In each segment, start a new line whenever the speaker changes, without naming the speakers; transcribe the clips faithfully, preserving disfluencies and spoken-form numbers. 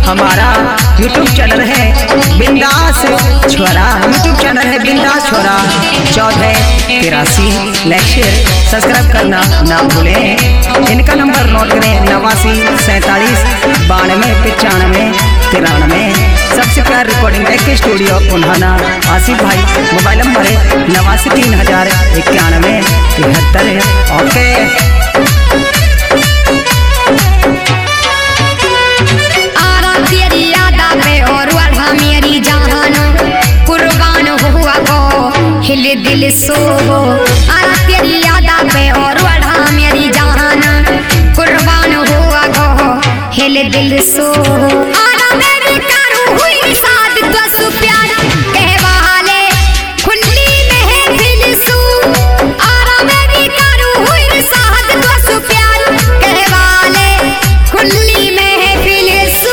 हमारा YouTube channel है बिंदास छोरा, यूट्यूब चैनल है बिंदास छोरा। चौदह तिरासी लाइक शेयर सब्सक्राइब करना ना भूलें। इनका नंबर नोट करें नवासी सैंतालीस बानवे पचानवे तिरानवे। सबसे प्यार रिकॉर्डिंग एक स्टूडियो उन्हाना आसिफ भाई। मोबाइल नंबर है नवासी तीन हजार इक्यानवे तिहत्तर। ओके
हिल दिल सो आरा तेरी यादा पे और बढ़ा मेरी जान कुर्बान हुआ गो हिल दिल सो आरा मेरी करूं हुई साथ तो सु प्यार कहवाले खुली महफिल सु आरा मेरी करूं हुई साथ तो सु प्यार कहवाले खुली महफिल सु।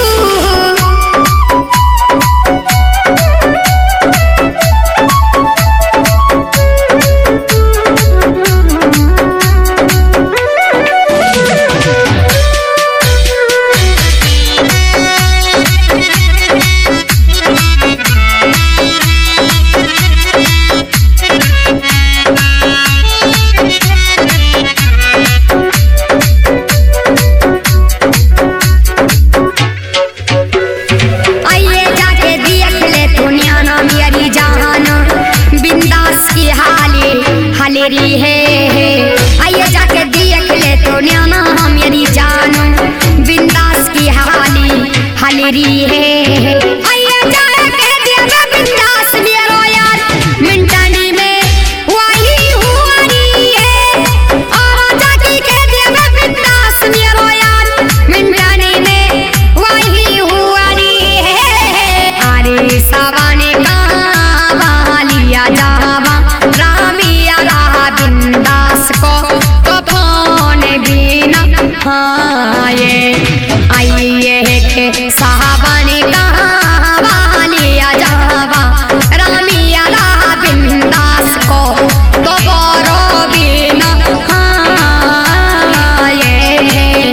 हालेरी है आइए जाके देख ले तो न्याना मेरी जान बिंदास की हाली हालेरी है। आइए जाके देख बिंदास मेरो यार मिंटानी में वही हुआरी है। और जाके के देख बिंदास मेरो यार मिंटानी में वही हुआरी है। अरे सवाने कहाँ वालिया जावा रामिया रहा बिंदास को तो फोन भी न हाँ ये आइए के साहबाने कहाँ वालिया जावा रामिया रहा बिंदास को तो बोरो भी न हाँ ये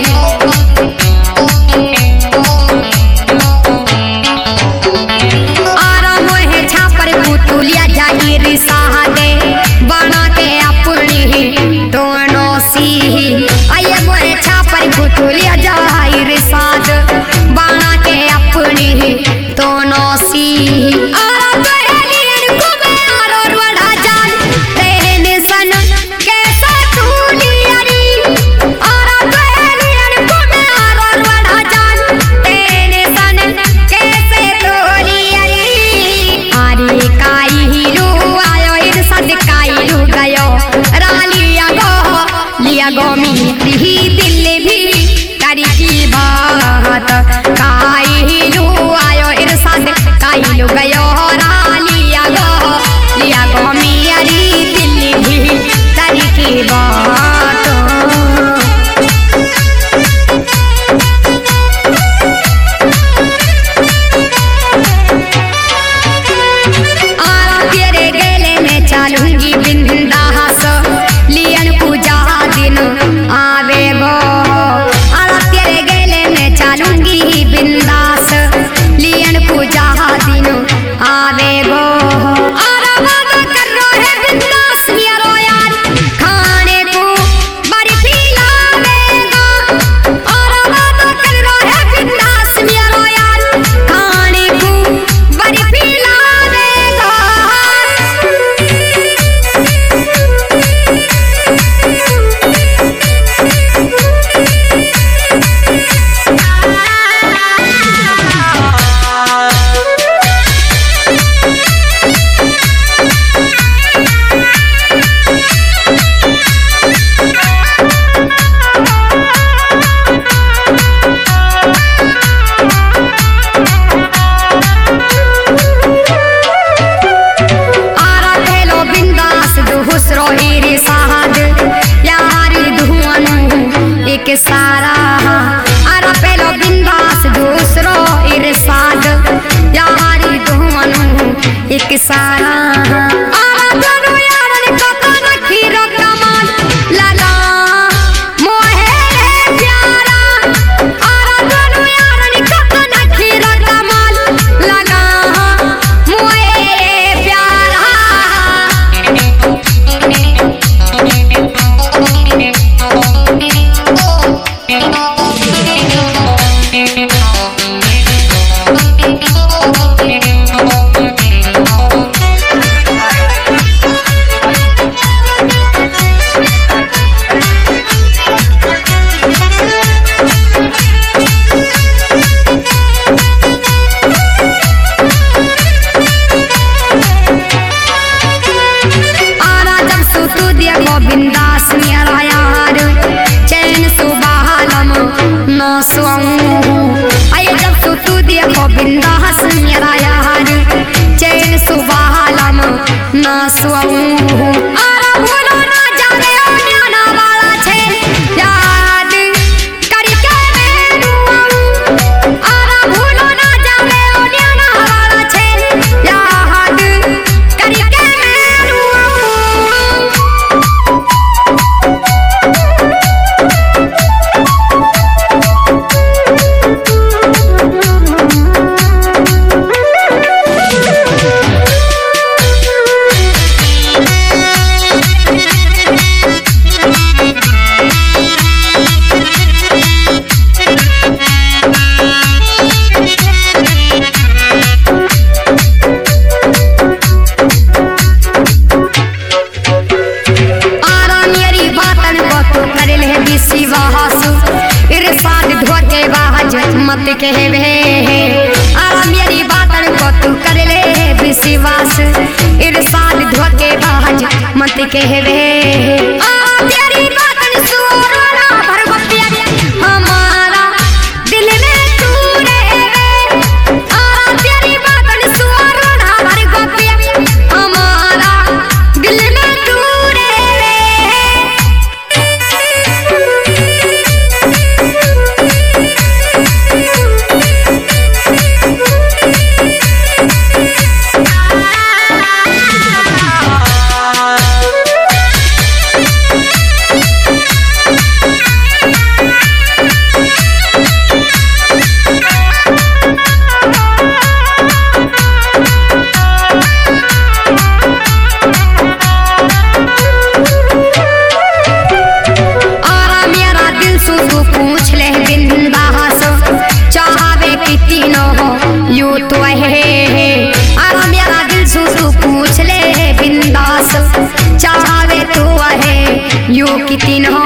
आराम है छापर पुतुलिया जाहिर साहदे बना के अपनी दोनों सी आइए मोरे छापर पुतुलिया जाहिर साथ बना के अपनी दोनों सी। गोमी ही दिल भी करी की बात काई लू आयो इरसाद काई लू गयो रालिया गो लिया गोमी यारी दिल भी करी की बात। आरा तेरे गले में चलूंगी बिंदास लियन पूजा दिन आवे गो आरा तेरे गले में चलूंगी बिंदास लियन पूजा दिन सोऊं आए जब सो तू देखो बिंदास मेरा यार चैन सुबह ना सोऊं आरा भूलो ना जाने ओ न्याना वाला छे याद करके मेरू आरा भूलो ना जाने ओ न्याना वाला छे याद करके मेरू मत कहवे आरा मेरी बातन को तू कर ले विश्वास इरशाद धोखे बाज मत कहवे आ तेरी बातन सुनो ना भरवतिया हमारा दिल में तू रहवे आरा तेरी बातन सुनो ना भरवतिया हमारा दिल में तू चाहवे तू है यू कितनी